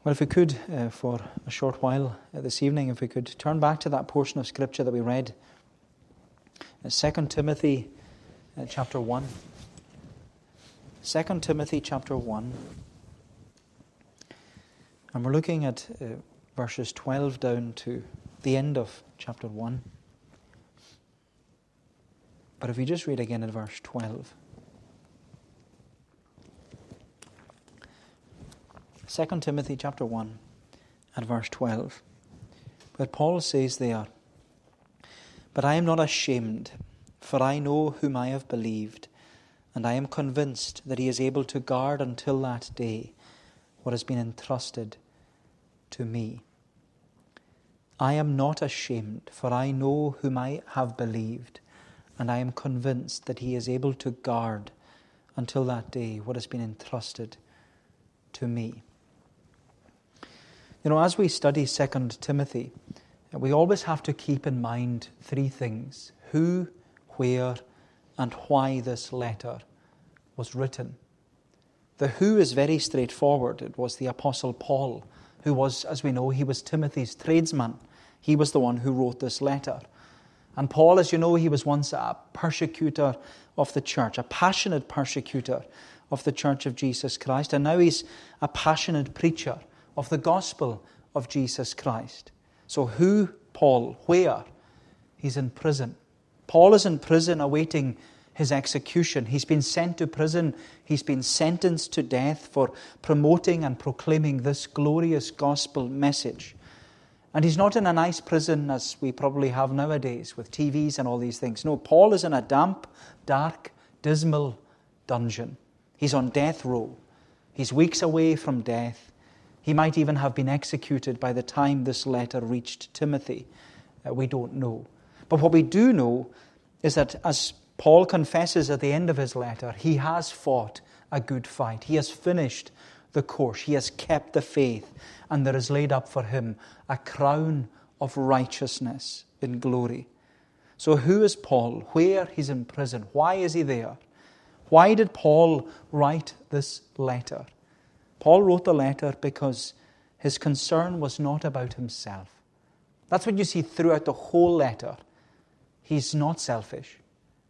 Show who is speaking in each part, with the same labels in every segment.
Speaker 1: Well, if we could, for a short while this evening, if we could turn back to that portion of Scripture that we read, 2 Timothy chapter 1. 2 Timothy chapter 1. And we're looking at verses 12 down to the end of chapter 1. But if we just read again at verse 12. 2 Timothy chapter 1 and verse 12. But Paul says there, "But I am not ashamed, for I know whom I have believed, and I am convinced that he is able to guard until that day what has been entrusted to me. I am not ashamed, for I know whom I have believed, and I am convinced that he is able to guard until that day what has been entrusted to me." You know, as we study 2 Timothy, we always have to keep in mind three things: who, where, and why this letter was written. The who is very straightforward. It was the Apostle Paul, who was, as we know, he was Timothy's tradesman. He was the one who wrote this letter. And Paul, as you know, he was once a persecutor of the church, a passionate persecutor of the church of Jesus Christ. And now he's a passionate preacher of the gospel of Jesus Christ. So who, Paul? Where? He's in prison. Paul is in prison awaiting his execution. He's been sent to prison. He's been sentenced to death for promoting and proclaiming this glorious gospel message. And he's not in a nice prison as we probably have nowadays with TVs and all these things. No, Paul is in a damp, dark, dismal dungeon. He's on death row. He's weeks away from death. He might even have been executed by the time this letter reached Timothy. We don't know. But what we do know is that, as Paul confesses at the end of his letter, he has fought a good fight. He has finished the course. He has kept the faith. And there is laid up for him a crown of righteousness in glory. So who is Paul? Where? He's in prison. Why is he there? Why did Paul write this letter? Paul wrote the letter because his concern was not about himself. That's what you see throughout the whole letter. He's not selfish.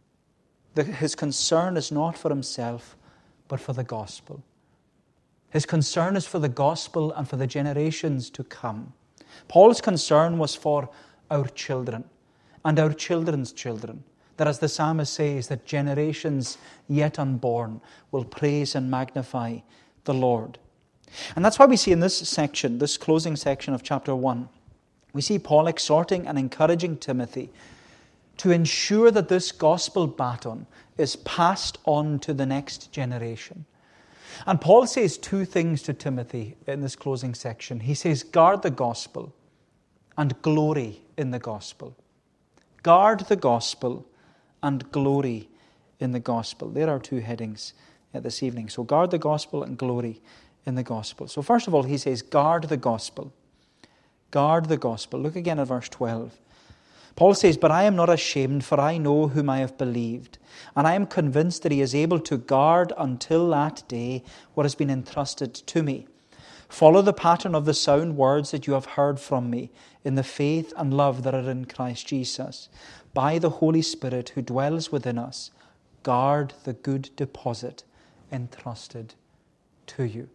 Speaker 1: His concern is not for himself, but for the gospel. His concern is for the gospel and for the generations to come. Paul's concern was for our children and our children's children. That, as the psalmist says, that generations yet unborn will praise and magnify the Lord. And that's why we see in this section, this closing section of chapter 1, we see Paul exhorting and encouraging Timothy to ensure that this gospel baton is passed on to the next generation. And Paul says two things to Timothy in this closing section. He says, guard the gospel and glory in the gospel. Guard the gospel and glory in the gospel. There are two headings this evening. So guard the gospel and glory in the gospel. So first of all, he says, guard the gospel. Guard the gospel. Look again at verse 12. Paul says, "But I am not ashamed, for I know whom I have believed, and I am convinced that he is able to guard until that day what has been entrusted to me. Follow the pattern of the sound words that you have heard from me in the faith and love that are in Christ Jesus. By the Holy Spirit who dwells within us, guard the good deposit entrusted to you."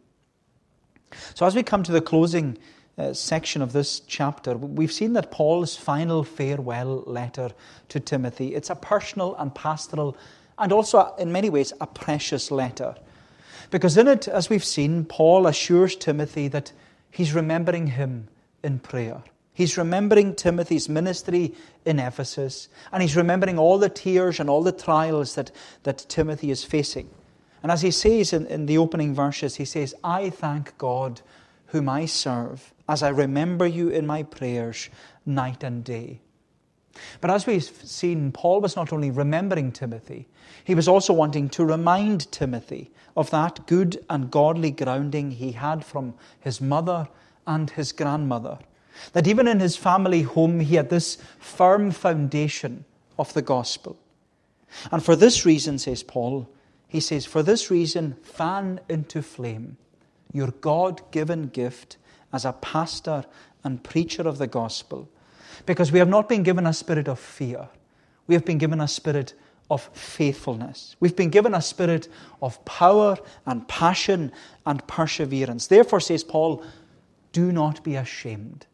Speaker 1: So as we come to the closing section of this chapter, we've seen that Paul's final farewell letter to Timothy, it's a personal and pastoral and also in many ways a precious letter. Because in it, as we've seen, Paul assures Timothy that he's remembering him in prayer. He's remembering Timothy's ministry in Ephesus, and he's remembering all the tears and all the trials that Timothy is facing. And as he says in the opening verses, he says, "I thank God whom I serve, as I remember you in my prayers night and day." But as we've seen, Paul was not only remembering Timothy, he was also wanting to remind Timothy of that good and godly grounding he had from his mother and his grandmother. That even in his family home, he had this firm foundation of the gospel. And for this reason, says Paul, he says, "For this reason, fan into flame your God-given gift as a pastor and preacher of the gospel, because we have not been given a spirit of fear. We have been given a spirit of faithfulness. We've been given a spirit of power and passion and perseverance. Therefore, says Paul, do not be ashamed.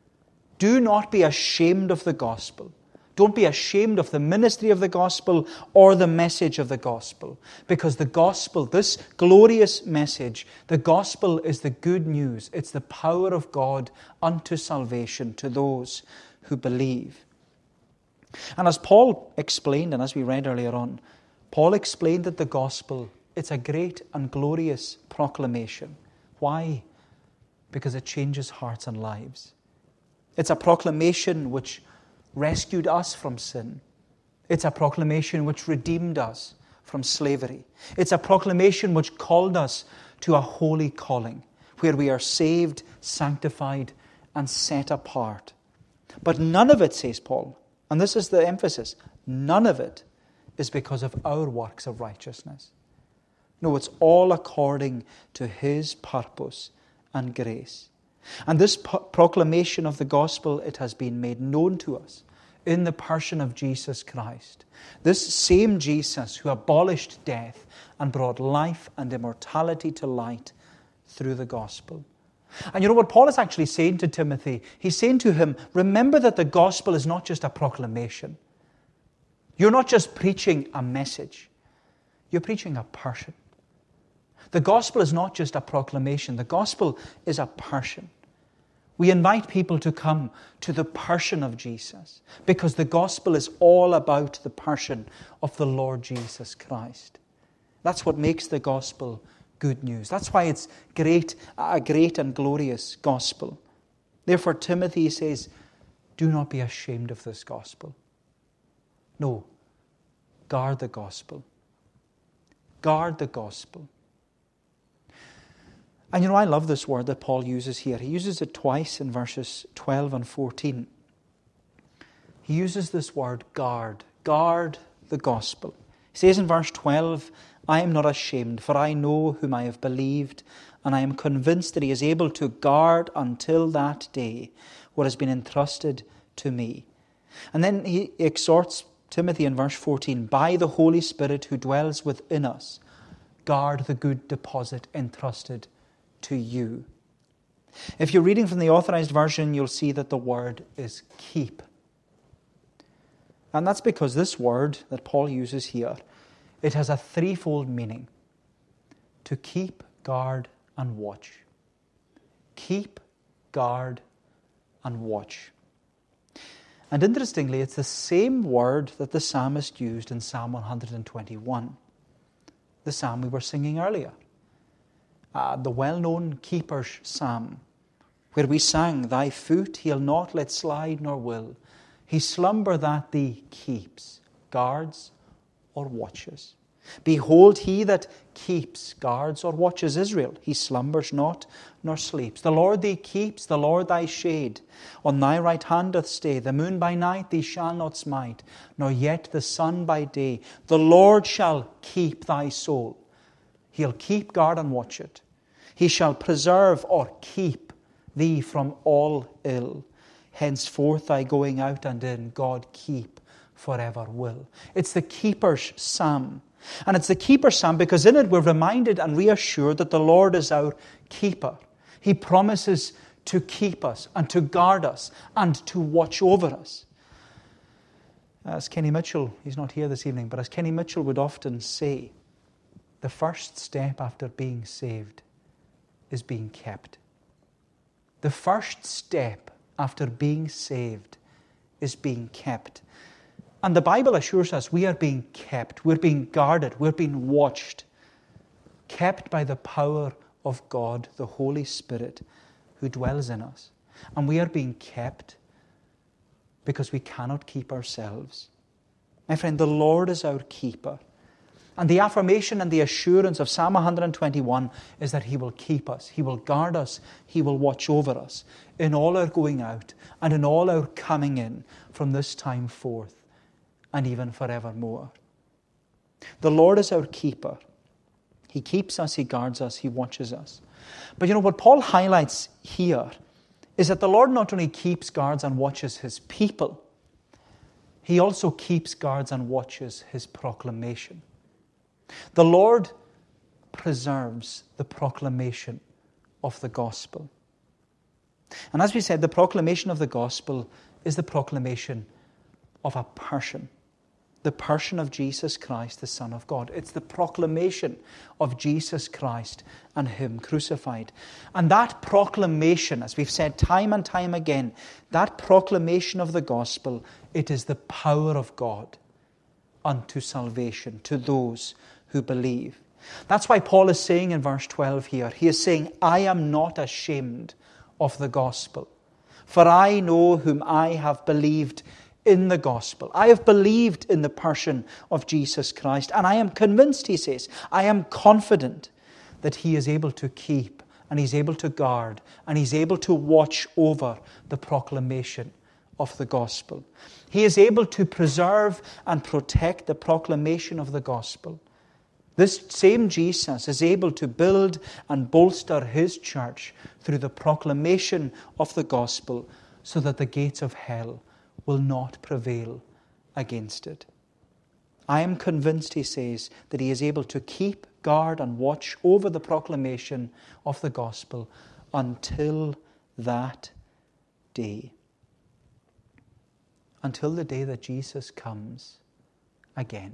Speaker 1: Do not be ashamed of the gospel. Don't be ashamed of the ministry of the gospel or the message of the gospel. Because the gospel, this glorious message, the gospel is the good news. It's the power of God unto salvation to those who believe. And as Paul explained, and as we read earlier on, Paul explained that the gospel, it's a great and glorious proclamation. Why? Because it changes hearts and lives. It's a proclamation which rescued us from sin. It's a proclamation which redeemed us from slavery. It's a proclamation which called us to a holy calling, where we are saved, sanctified, and set apart. But none of it, says Paul, and this is the emphasis, none of it is because of our works of righteousness. No, it's all according to His purpose and grace. And this proclamation of the gospel, it has been made known to us in the person of Jesus Christ. This same Jesus who abolished death and brought life and immortality to light through the gospel. And you know what Paul is actually saying to Timothy? He's saying to him, remember that the gospel is not just a proclamation. You're not just preaching a message. You're preaching a person. The gospel is not just a proclamation. The gospel is a person. We invite people to come to the person of Jesus, because the gospel is all about the person of the Lord Jesus Christ. That's what makes the gospel good news. That's why it's a great and glorious gospel. Therefore, Timothy says, do not be ashamed of this gospel. No, guard the gospel. Guard the gospel. And you know, I love this word that Paul uses here. He uses it twice in verses 12 and 14. He uses this word, guard. Guard the gospel. He says in verse 12, I am not ashamed, for I know whom I have believed, and I am convinced that He is able to guard until that day what has been entrusted to me. And then he exhorts Timothy in verse 14, by the Holy Spirit who dwells within us, guard the good deposit entrusted to you. If you're reading from the Authorized Version, you'll see that the word is keep. And that's because this word that Paul uses here, it has a threefold meaning. To keep, guard, and watch. Keep, guard, and watch. And interestingly, it's the same word that the psalmist used in Psalm 121, the psalm we were singing earlier. The well-known Keeper's Psalm, where we sang, thy foot he'll not let slide nor will. He slumber that thee keeps, guards, or watches. Behold, he that keeps, guards, or watches Israel. He slumbers not, nor sleeps. The Lord thee keeps, the Lord thy shade. On thy right hand doth stay. The moon by night thee shall not smite, nor yet the sun by day. The Lord shall keep thy soul. He'll keep, guard, and watch it. He shall preserve or keep thee from all ill. Henceforth thy going out and in, God keep forever will. It's the Keeper's Psalm. And it's the Keeper's Psalm because in it we're reminded and reassured that the Lord is our keeper. He promises to keep us and to guard us and to watch over us. As Kenny Mitchell, he's not here this evening, but as Kenny Mitchell would often say, the first step after being saved is being kept. The first step after being saved is being kept. And the Bible assures us we are being kept, we're being guarded, we're being watched, kept by the power of God, the Holy Spirit, who dwells in us. And we are being kept because we cannot keep ourselves. My friend, the Lord is our keeper. And the affirmation and the assurance of Psalm 121 is that He will keep us, He will guard us, He will watch over us in all our going out and in all our coming in from this time forth and even forevermore. The Lord is our keeper. He keeps us, He guards us, He watches us. But what Paul highlights here is that the Lord not only keeps guards and watches his people, he also keeps guards and watches his proclamation. The Lord preserves the proclamation of the gospel. And as we said, the proclamation of the gospel is the proclamation of a person. The person of Jesus Christ, the Son of God. It's the proclamation of Jesus Christ and Him crucified. And that proclamation, as we've said time and time again, that proclamation of the gospel, it is the power of God unto salvation to those who believe. That's why Paul is saying in verse 12 here, he is saying, I am not ashamed of the gospel, for I know whom I have believed in the gospel. I have believed in the person of Jesus Christ, and I am convinced, he says, I am confident that He is able to keep, and He's able to guard, and He's able to watch over the proclamation of the gospel. He is able to preserve and protect the proclamation of the gospel. This same Jesus is able to build and bolster His church through the proclamation of the gospel, so that the gates of hell will not prevail against it. I am convinced, he says, that He is able to keep, guard, and watch over the proclamation of the gospel until that day. Until the day that Jesus comes again.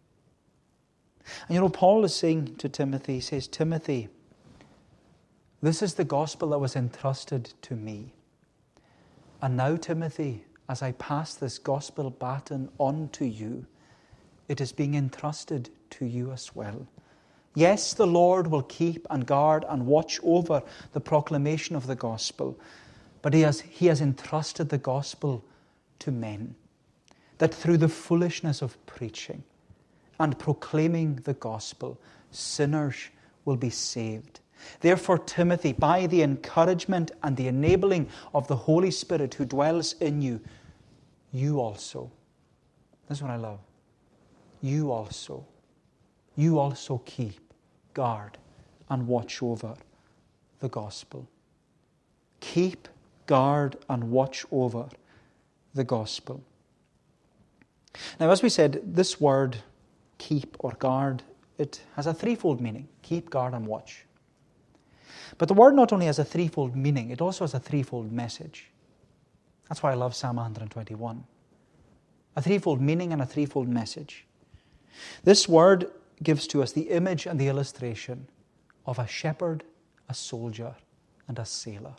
Speaker 1: And Paul is saying to Timothy, he says, Timothy, this is the gospel that was entrusted to me. And now, Timothy, as I pass this gospel baton on to you, it is being entrusted to you as well. Yes, the Lord will keep and guard and watch over the proclamation of the gospel, but He has entrusted the gospel to men, that through the foolishness of preaching and proclaiming the gospel, sinners will be saved. Therefore, Timothy, by the encouragement and the enabling of the Holy Spirit who dwells in you, you also, this is what I love, you also keep, guard, and watch over the gospel. Keep, guard, and watch over the gospel. Now, as we said, this word, keep or guard, it has a threefold meaning. Keep, guard, and watch. But the word not only has a threefold meaning, it also has a threefold message. That's why I love Psalm 121. A threefold meaning and a threefold message. This word gives to us the image and the illustration of a shepherd, a soldier, and a sailor.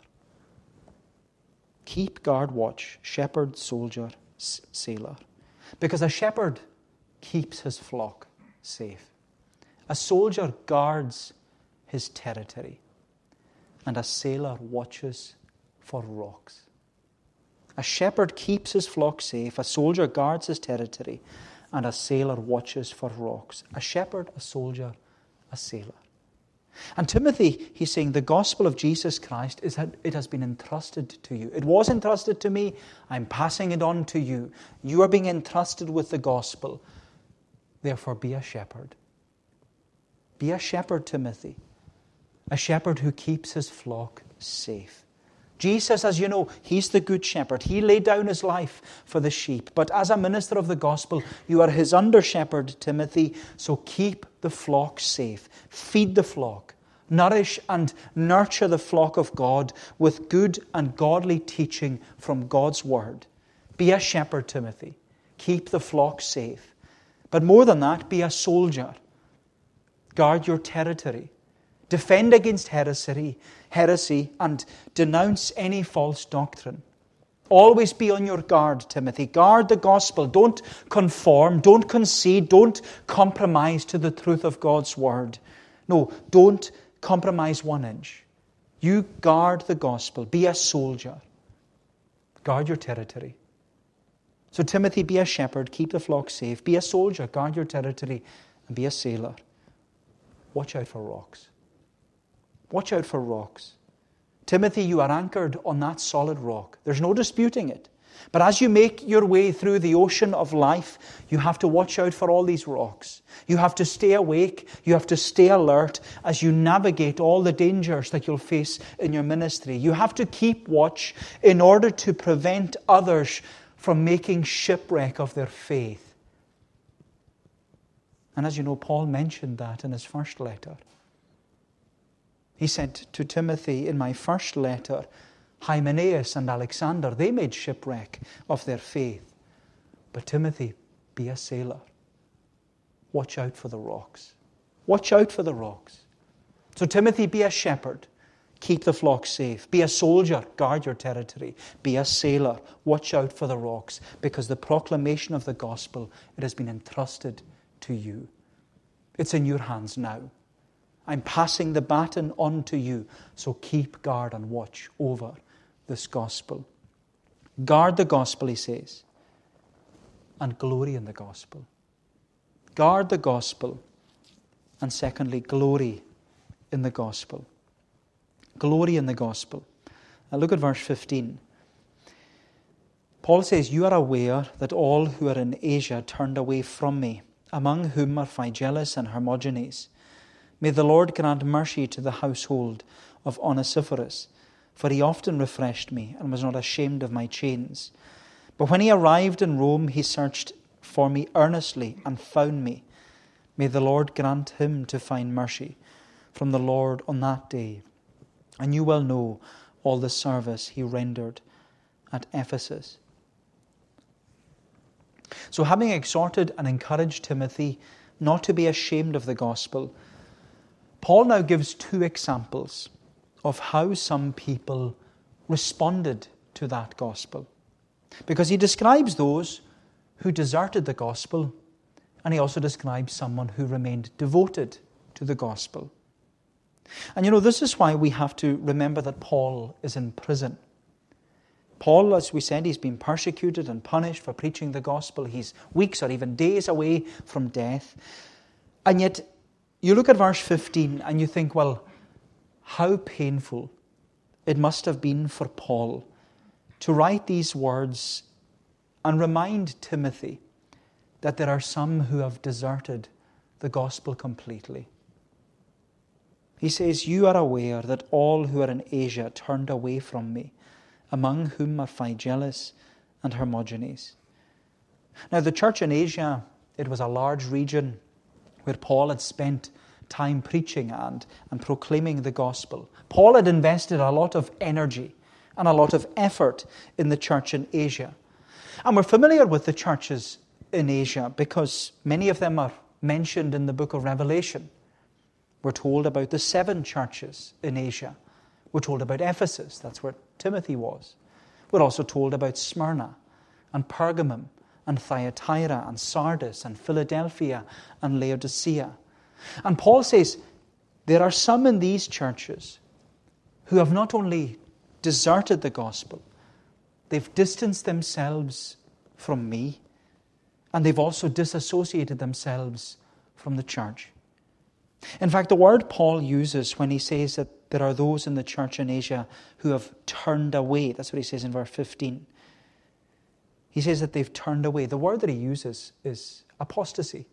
Speaker 1: Keep, guard, watch, shepherd, soldier, sailor. Because a shepherd keeps his flock safe. A soldier guards his territory. And a sailor watches for rocks. A shepherd keeps his flock safe, a soldier guards his territory, and a sailor watches for rocks. A shepherd, a soldier, a sailor. And Timothy, he's saying, the gospel of Jesus Christ, it has been entrusted to you. It was entrusted to me, I'm passing it on to you. You are being entrusted with the gospel. Therefore, be a shepherd. Be a shepherd, Timothy. A shepherd who keeps his flock safe. Jesus, as you know, He's the good shepherd. He laid down His life for the sheep. But as a minister of the gospel, you are His under-shepherd, Timothy. So keep the flock safe. Feed the flock. Nourish and nurture the flock of God with good and godly teaching from God's word. Be a shepherd, Timothy. Keep the flock safe. But more than that, be a soldier. Guard your territory. Defend against heresy, and denounce any false doctrine. Always be on your guard, Timothy. Guard the gospel. Don't conform, don't concede, don't compromise to the truth of God's word. No, don't compromise 1 inch. You guard the gospel. Be a soldier. Guard your territory. So Timothy, be a shepherd, keep the flock safe. Be a soldier, guard your territory, and be a sailor. Watch out for rocks. Watch out for rocks. Timothy, you are anchored on that solid rock. There's no disputing it. But as you make your way through the ocean of life, you have to watch out for all these rocks. You have to stay awake. You have to stay alert as you navigate all the dangers that you'll face in your ministry. You have to keep watch in order to prevent others from making shipwreck of their faith. And as you know, Paul mentioned that in his first letter. He said to Timothy, in my first letter, Hymenaeus and Alexander, they made shipwreck of their faith. But Timothy, be a sailor. Watch out for the rocks. Watch out for the rocks. So Timothy, be a shepherd. Keep the flock safe. Be a soldier. Guard your territory. Be a sailor. Watch out for the rocks, because the proclamation of the gospel, it has been entrusted to you. It's in your hands now. I'm passing the baton on to you. So keep guard and watch over this gospel. Guard the gospel, he says, and glory in the gospel. Guard the gospel, and secondly, glory in the gospel. Glory in the gospel. Now look at verse 15. Paul says, you are aware that all who are in Asia turned away from me, among whom are Phygelus and Hermogenes. May the Lord grant mercy to the household of Onesiphorus, for he often refreshed me and was not ashamed of my chains. But when he arrived in Rome, he searched for me earnestly and found me. May the Lord grant him to find mercy from the Lord on that day. And you well know all the service he rendered at Ephesus. So having exhorted and encouraged Timothy not to be ashamed of the gospel, Paul now gives two examples of how some people responded to that gospel. Because he describes those who deserted the gospel, and he also describes someone who remained devoted to the gospel. And you know, this is why we have to remember that Paul is in prison. Paul, as we said, he's been persecuted and punished for preaching the gospel. He's weeks or even days away from death. And yet, you look at verse 15 and you think, well, how painful it must have been for Paul to write these words and remind Timothy that there are some who have deserted the gospel completely. He says, you are aware that all who are in Asia turned away from me, among whom are Phygelus and Hermogenes. Now the church in Asia, it was a large region where Paul had spent time preaching and proclaiming the gospel. Paul had invested a lot of energy and a lot of effort in the church in Asia. And we're familiar with the churches in Asia because many of them are mentioned in the book of Revelation. We're told about the 7 churches in Asia. We're told about Ephesus, that's where Timothy was. We're also told about Smyrna and Pergamum and Thyatira and Sardis and Philadelphia and Laodicea. And Paul says, there are some in these churches who have not only deserted the gospel, they've distanced themselves from me, and they've also disassociated themselves from the church. In fact, the word Paul uses when he says that there are those in the church in Asia who have turned away, that's what he says in verse 15. He says that they've turned away. The word that he uses is apostasy.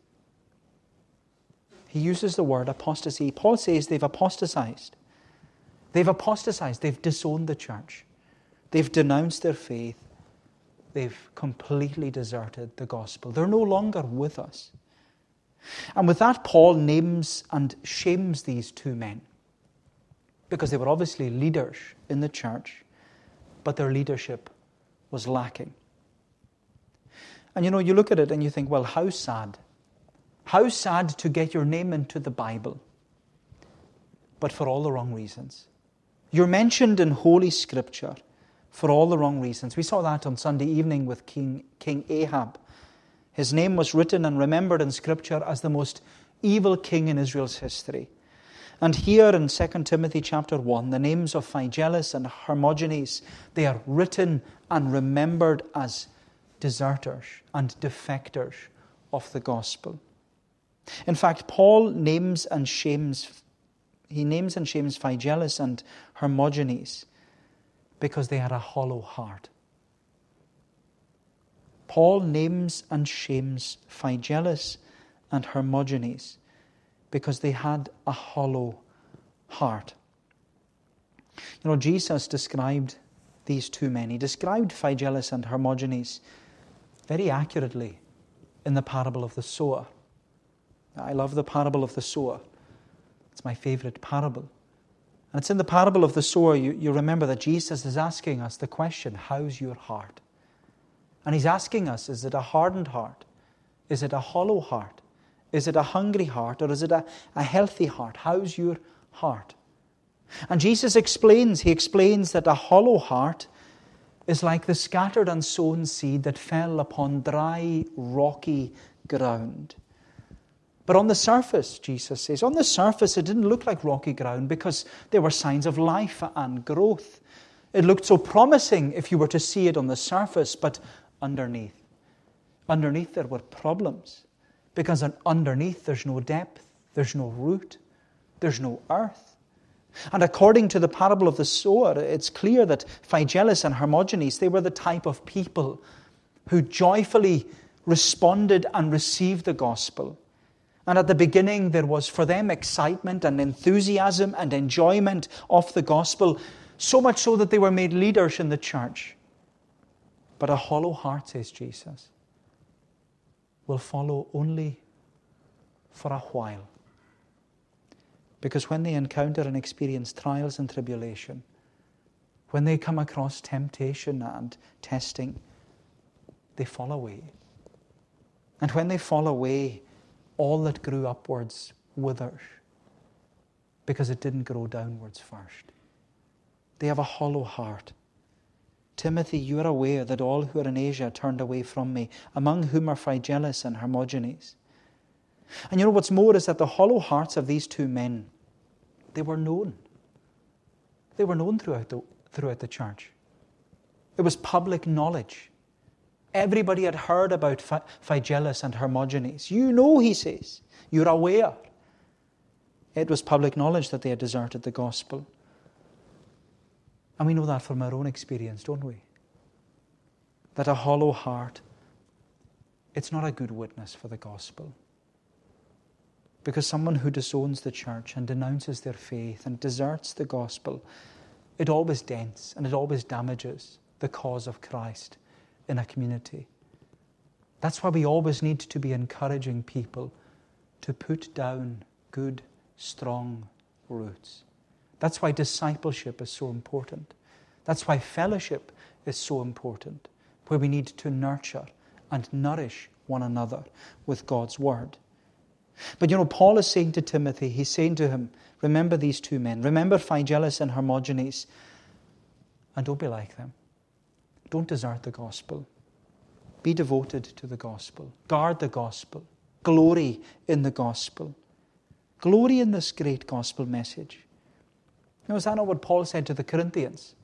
Speaker 1: He uses the word apostasy. Paul says they've apostatized. They've apostatized. They've disowned the church. They've denounced their faith. They've completely deserted the gospel. They're no longer with us. And with that, Paul names and shames these 2 men because they were obviously leaders in the church, but their leadership was lacking. And you know, you look at it and you think, well, how sad. How sad to get your name into the Bible, but for all the wrong reasons. You're mentioned in Holy Scripture for all the wrong reasons. We saw that on Sunday evening with King Ahab. His name was written and remembered in Scripture as the most evil king in Israel's history. And here in 2 Timothy chapter 1, the names of Phygelus and Hermogenes, they are written and remembered as deserters and defectors of the gospel. In fact, Paul names and shames Phygelus and Hermogenes because they had a hollow heart. Paul names and shames Phygelus and Hermogenes because they had a hollow heart. You know, Jesus described these two men. He described Phygelus and Hermogenes very accurately in the parable of the sower. I love the parable of the sower. It's my favorite parable. And it's in the parable of the sower, you remember that Jesus is asking us the question, how's your heart? And He's asking us, is it a hardened heart? Is it a hollow heart? Is it a hungry heart? Or is it a healthy heart? How's your heart? And Jesus explains that a hollow heart is like the scattered and sown seed that fell upon dry, rocky ground. But on the surface, Jesus says, on the surface it didn't look like rocky ground because there were signs of life and growth. It looked so promising if you were to see it on the surface, but underneath there were problems. Because underneath there's no depth, there's no root, there's no earth. And according to the parable of the sower, it's clear that Phygelus and Hermogenes, they were the type of people who joyfully responded and received the gospel. And at the beginning there was for them excitement and enthusiasm and enjoyment of the gospel, so much so that they were made leaders in the church. But a hollow heart, says Jesus, will follow only for a while. Because when they encounter and experience trials and tribulation, when they come across temptation and testing, they fall away. And when they fall away, all that grew upwards withers because it didn't grow downwards first. They have a hollow heart. Timothy, you are aware that all who are in Asia turned away from me, among whom are Phygelus and Hermogenes. And you know what's more is that the hollow hearts of these two men, they were known. They were known throughout the church. It was public knowledge. Everybody had heard about Phygelus and Hermogenes. You know, he says. You're aware. It was public knowledge that they had deserted the gospel. And we know that from our own experience, don't we? That a hollow heart, it's not a good witness for the gospel. Because someone who disowns the church and denounces their faith and deserts the gospel, it always dents and it always damages the cause of Christ in a community. That's why we always need to be encouraging people to put down good, strong roots. That's why discipleship is so important. That's why fellowship is so important, where we need to nurture and nourish one another with God's word. But you know, Paul is saying to Timothy, he's saying to him, remember these two men. Remember Phygelus and Hermogenes. And don't be like them. Don't desert the gospel. Be devoted to the gospel. Guard the gospel. Glory in the gospel. Glory in this great gospel message. You know, is that not what Paul said to the Corinthians?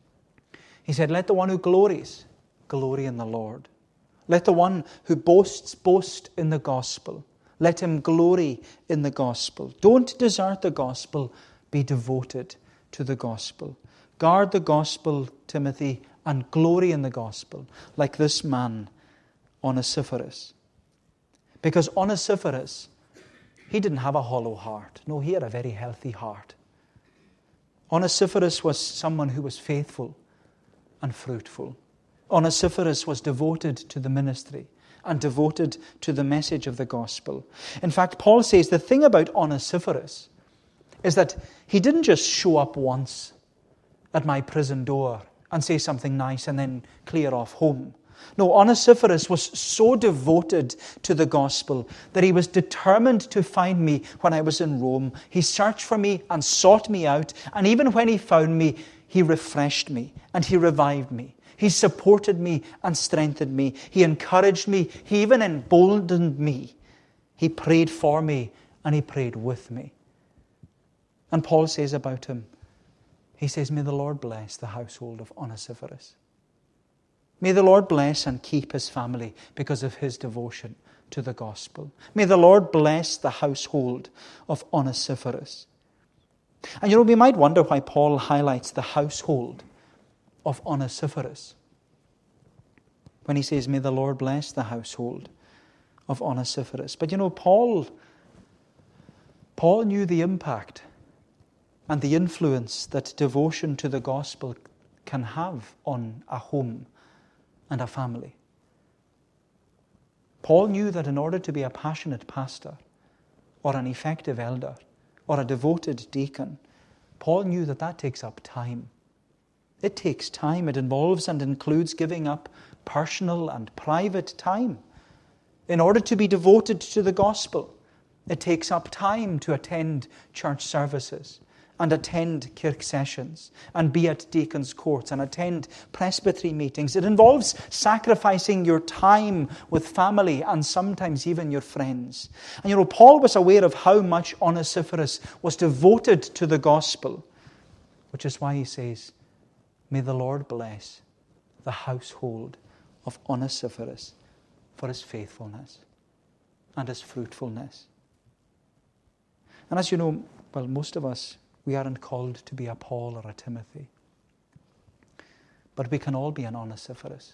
Speaker 1: He said, let the one who glories, glory in the Lord. Let the one who boasts, boast in the gospel. Let him glory in the gospel. Don't desert the gospel. Be devoted to the gospel. Guard the gospel, Timothy, and glory in the gospel, like this man, Onesiphorus. Because Onesiphorus, he didn't have a hollow heart. No, he had a very healthy heart. Onesiphorus was someone who was faithful and fruitful. Onesiphorus was devoted to the ministry and devoted to the message of the gospel. In fact, Paul says the thing about Onesiphorus is that he didn't just show up once at my prison door and say something nice and then clear off home. No, Onesiphorus was so devoted to the gospel that he was determined to find me when I was in Rome. He searched for me and sought me out, and even when he found me, he refreshed me and he revived me. He supported me and strengthened me. He encouraged me. He even emboldened me. He prayed for me and he prayed with me. And Paul says about him, he says, may the Lord bless the household of Onesiphorus. May the Lord bless and keep his family because of his devotion to the gospel. May the Lord bless the household of Onesiphorus. And you know, we might wonder why Paul highlights the household of Onesiphorus. when he says, may the Lord bless the household of Onesiphorus. But Paul knew the impact and the influence that devotion to the gospel can have on a home and a family. Paul knew that in order to be a passionate pastor or an effective elder or a devoted deacon, Paul knew that takes up time. It takes time. It involves and includes giving up personal and private time. In order to be devoted to the gospel, it takes up time to attend church services and attend kirk sessions and be at deacons' courts and attend presbytery meetings. It involves sacrificing your time with family and sometimes even your friends. And Paul was aware of how much Onesiphorus was devoted to the gospel, which is why he says, may the Lord bless the household of Onesiphorus for his faithfulness and his fruitfulness. And as you know, most of us, we aren't called to be a Paul or a Timothy. But we can all be an Onesiphorus.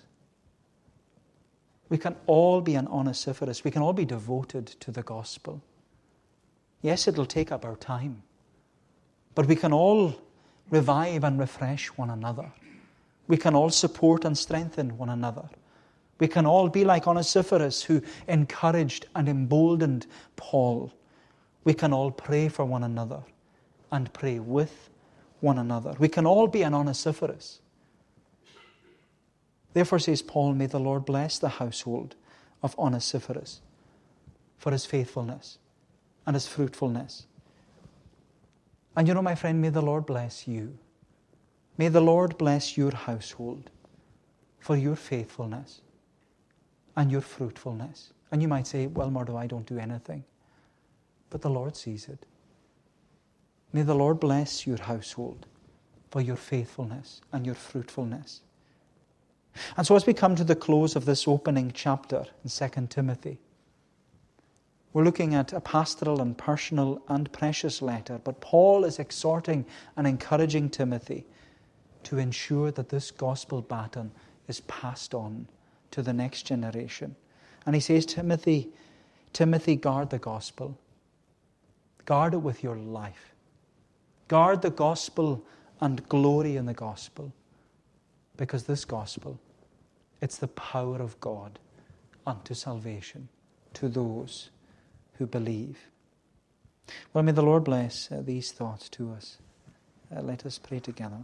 Speaker 1: We can all be an Onesiphorus. We can all be devoted to the gospel. Yes, it'll take up our time. But we can all revive and refresh one another. We can all support and strengthen one another. We can all be like Onesiphorus, who encouraged and emboldened Paul. We can all pray for one another and pray with one another. We can all be an Onesiphorus. Therefore, says Paul, may the Lord bless the household of Onesiphorus for his faithfulness and his fruitfulness. And my friend, may the Lord bless you. May the Lord bless your household for your faithfulness and your fruitfulness. And you might say, well, Murdo, I don't do anything. But the Lord sees it. May the Lord bless your household for your faithfulness and your fruitfulness. And so as we come to the close of this opening chapter in 2 Timothy, we're looking at a pastoral and personal and precious letter. But Paul is exhorting and encouraging Timothy to ensure that this gospel baton is passed on to the next generation. And he says, Timothy, guard the gospel. Guard it with your life. Guard the gospel and glory in the gospel. Because this gospel, it's the power of God unto salvation to those who believe. Well, may the Lord bless these thoughts to us. Let us pray together.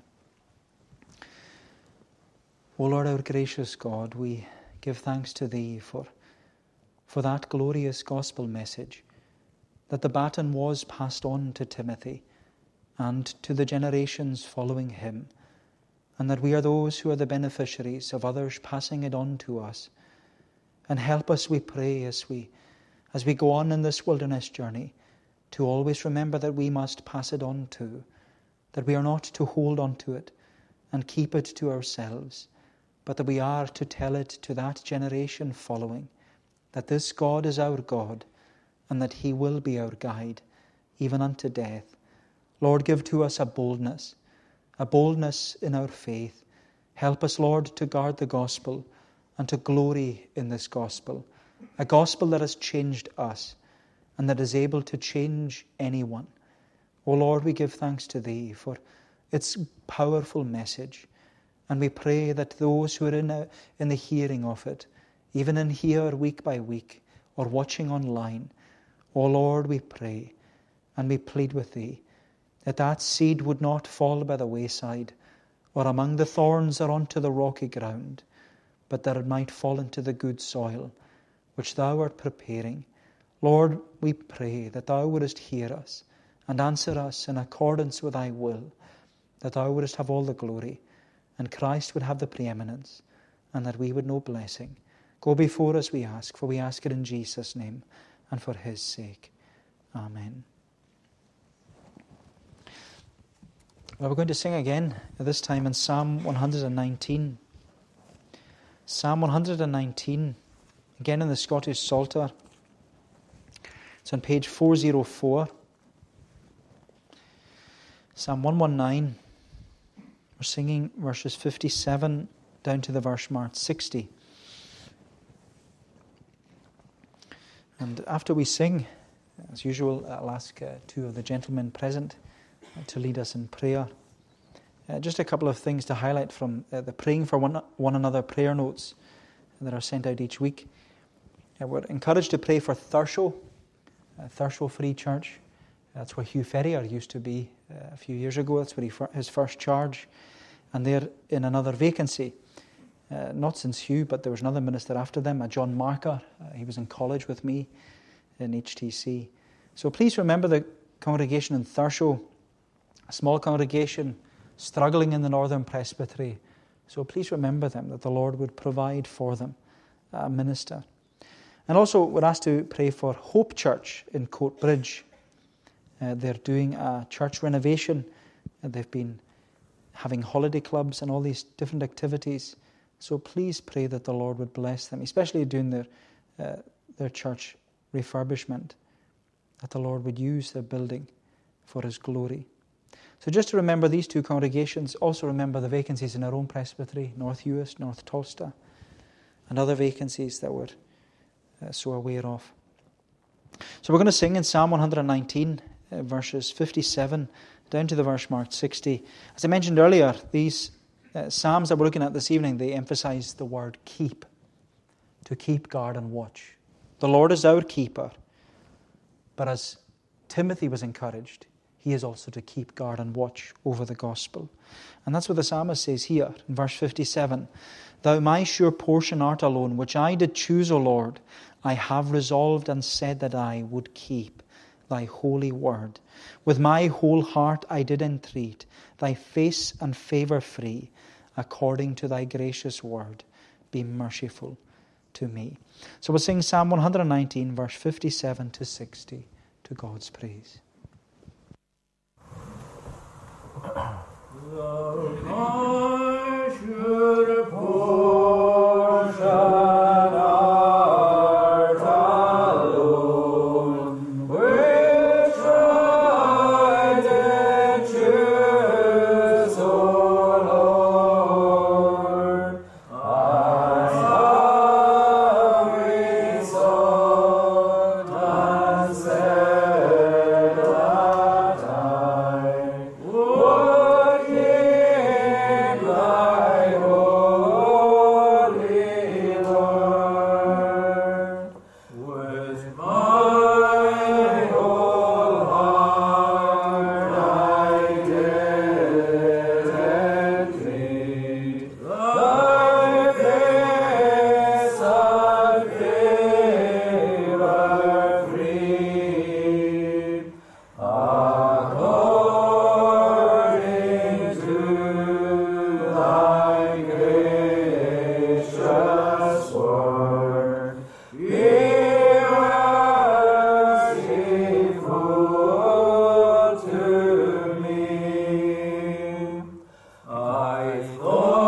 Speaker 1: O Lord, our gracious God, we give thanks to Thee for that glorious gospel message, that the baton was passed on to Timothy and to the generations following him, and that we are those who are the beneficiaries of others passing it on to us. And help us, we pray, as we go on in this wilderness journey, to always remember that we must pass it on too, that we are not to hold on to it and keep it to ourselves, but that we are to tell it to that generation following, that this God is our God, and that He will be our guide, even unto death. Lord, give to us a boldness in our faith. Help us, Lord, to guard the gospel and to glory in this gospel, a gospel that has changed us and that is able to change anyone. O Lord, we give thanks to Thee for its powerful message, and we pray that those who are in the hearing of it, even in here week by week or watching online, O Lord, we pray and we plead with Thee that seed would not fall by the wayside or among the thorns or onto the rocky ground, but that it might fall into the good soil which Thou art preparing. Lord, we pray that Thou wouldest hear us and answer us in accordance with Thy will, that Thou wouldest have all the glory and Christ would have the preeminence, and that we would know blessing. Go before us, we ask, for we ask it in Jesus' name and for His sake. Amen. Well, we're going to sing again, this time in Psalm 119. Psalm 119, again in the Scottish Psalter. It's on page 404. Psalm 119. We're singing verses 57 down to the verse marked 60. And after we sing, as usual, I'll ask two of the gentlemen present to lead us in prayer. Just a couple of things to highlight from the Praying for One Another prayer notes that are sent out each week. We're encouraged to pray for Thurso Free Church. That's where Hugh Ferrier used to be a few years ago. That's where his first charge. And they're in another vacancy. Not since Hugh, but there was another minister after them, John Marker. He was in college with me in HTC. So please remember the congregation in Thurso, a small congregation struggling in the Northern Presbytery. So please remember them, that the Lord would provide for them a minister. And also we're asked to pray for Hope Church in Coatbridge. They're doing a church renovation. They've been having holiday clubs and all these different activities. So please pray that the Lord would bless them, especially doing their church refurbishment, that the Lord would use their building for His glory. So just to remember these two congregations, also remember the vacancies in our own presbytery, North Uist, North Tulsta, and other vacancies that we're so aware of. So we're going to sing in Psalm 119, verses 57 down to the verse marked 60. As I mentioned earlier, these Psalms that we're looking at this evening, they emphasize the word keep, to keep guard and watch. The Lord is our keeper, but as Timothy was encouraged, he is also to keep guard and watch over the gospel. And that's what the psalmist says here in verse 57. Thou my sure portion art alone, which I did choose, O Lord. I have resolved and said that I would keep thy holy word. With my whole heart I did entreat thy face and favour free. According to thy gracious word, be merciful to me. So we'll sing Psalm 119, verse 57 to 60, to God's praise.
Speaker 2: I thought